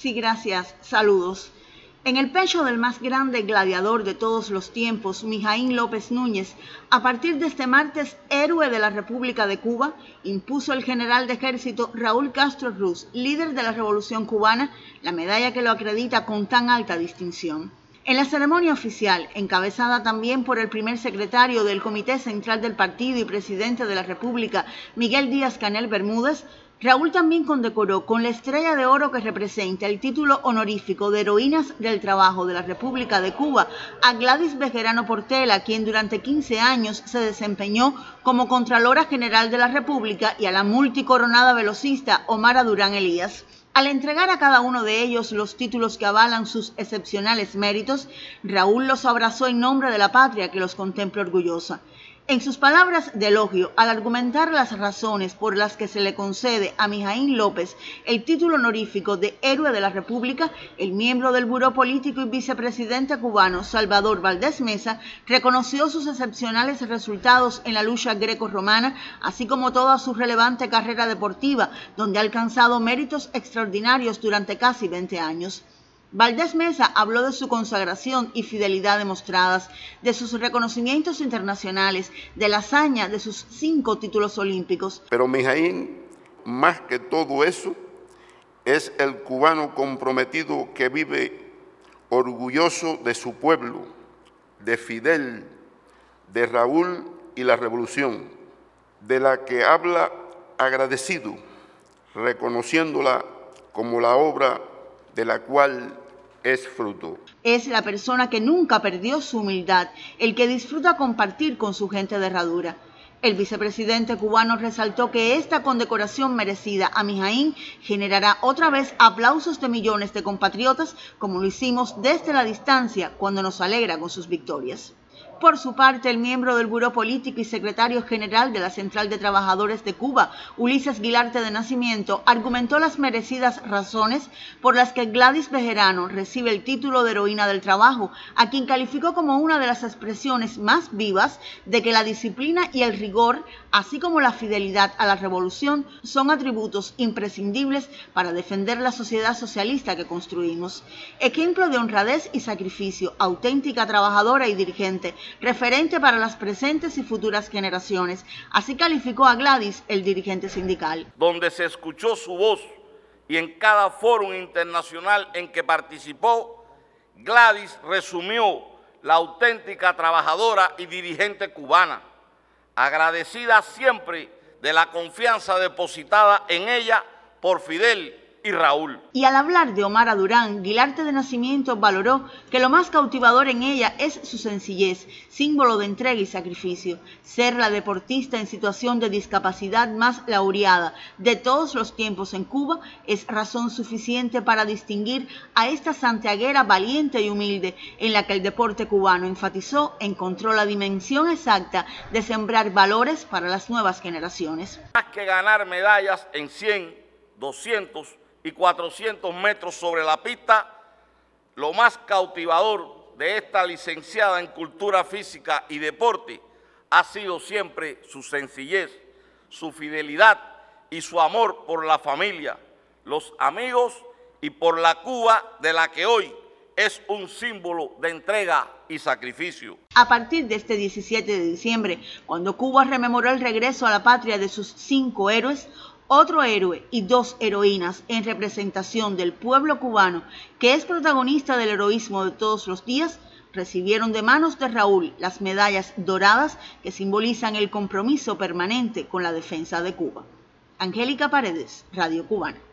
Sí, gracias. Saludos. En el pecho del más grande gladiador de todos los tiempos, Mijaín López Núñez, a partir de este martes, héroe de la República de Cuba, impuso el general de ejército Raúl Castro Ruz, líder de la Revolución Cubana, la medalla que lo acredita con tan alta distinción. En la ceremonia oficial, encabezada también por el primer secretario del Comité Central del Partido y presidente de la República, Miguel Díaz-Canel Bermúdez, Raúl también condecoró con la estrella de oro que representa el título honorífico de Heroínas del Trabajo de la República de Cuba a Gladys Bejarano Portela, quien durante 15 años se desempeñó como Contralora General de la República, y a la multicoronada velocista Omara Durán Elías. Al entregar a cada uno de ellos los títulos que avalan sus excepcionales méritos, Raúl los abrazó en nombre de la patria que los contempla orgullosa. En sus palabras de elogio, al argumentar las razones por las que se le concede a Mijaín López el título honorífico de Héroe de la República, el miembro del Buró Político y vicepresidente cubano Salvador Valdés Mesa reconoció sus excepcionales resultados en la lucha greco-romana, así como toda su relevante carrera deportiva, donde ha alcanzado méritos extraordinarios durante casi 20 años. Valdés Mesa habló de su consagración y fidelidad demostradas, de sus reconocimientos internacionales, de la hazaña de sus 5 títulos olímpicos. Pero Mijaín, más que todo eso, es el cubano comprometido que vive orgulloso de su pueblo, de Fidel, de Raúl y la revolución, de la que habla agradecido, reconociéndola como la obra de la cual es fruto. Es la persona que nunca perdió su humildad, el que disfruta compartir con su gente de herradura. El vicepresidente cubano resaltó que esta condecoración merecida a Mijaín generará otra vez aplausos de millones de compatriotas, como lo hicimos desde la distancia cuando nos alegra con sus victorias. Por su parte, el miembro del Buró Político y secretario general de la Central de Trabajadores de Cuba, Ulises Guilarte de Nacimiento, argumentó las merecidas razones por las que Gladys Bejarano recibe el título de Heroína del Trabajo, a quien calificó como una de las expresiones más vivas de que la disciplina y el rigor, así como la fidelidad a la revolución, son atributos imprescindibles para defender la sociedad socialista que construimos. Ejemplo de honradez y sacrificio, auténtica trabajadora y dirigente, referente para las presentes y futuras generaciones. Así calificó a Gladys el dirigente sindical. Donde se escuchó su voz y en cada foro internacional en que participó, Gladys resumió la auténtica trabajadora y dirigente cubana, agradecida siempre de la confianza depositada en ella por Fidel y Raúl. Y al hablar de Omara Durán, Guilarte de Nacimiento valoró que lo más cautivador en ella es su sencillez, símbolo de entrega y sacrificio. Ser la deportista en situación de discapacidad más laureada de todos los tiempos en Cuba es razón suficiente para distinguir a esta santiaguera valiente y humilde, en la que el deporte cubano, enfatizó, encontró la dimensión exacta de sembrar valores para las nuevas generaciones. Más que ganar medallas en 100, 200 y 400 metros sobre la pista, lo más cautivador de esta licenciada en Cultura Física y Deporte ha sido siempre su sencillez, su fidelidad y su amor por la familia, los amigos y por la Cuba de la que hoy es un símbolo de entrega y sacrificio. A partir de este 17 de diciembre, cuando Cuba rememoró el regreso a la patria de sus 5 héroes, otro héroe y 2 heroínas en representación del pueblo cubano, que es protagonista del heroísmo de todos los días, recibieron de manos de Raúl las medallas doradas que simbolizan el compromiso permanente con la defensa de Cuba. Angélica Paredes, Radio Cubana.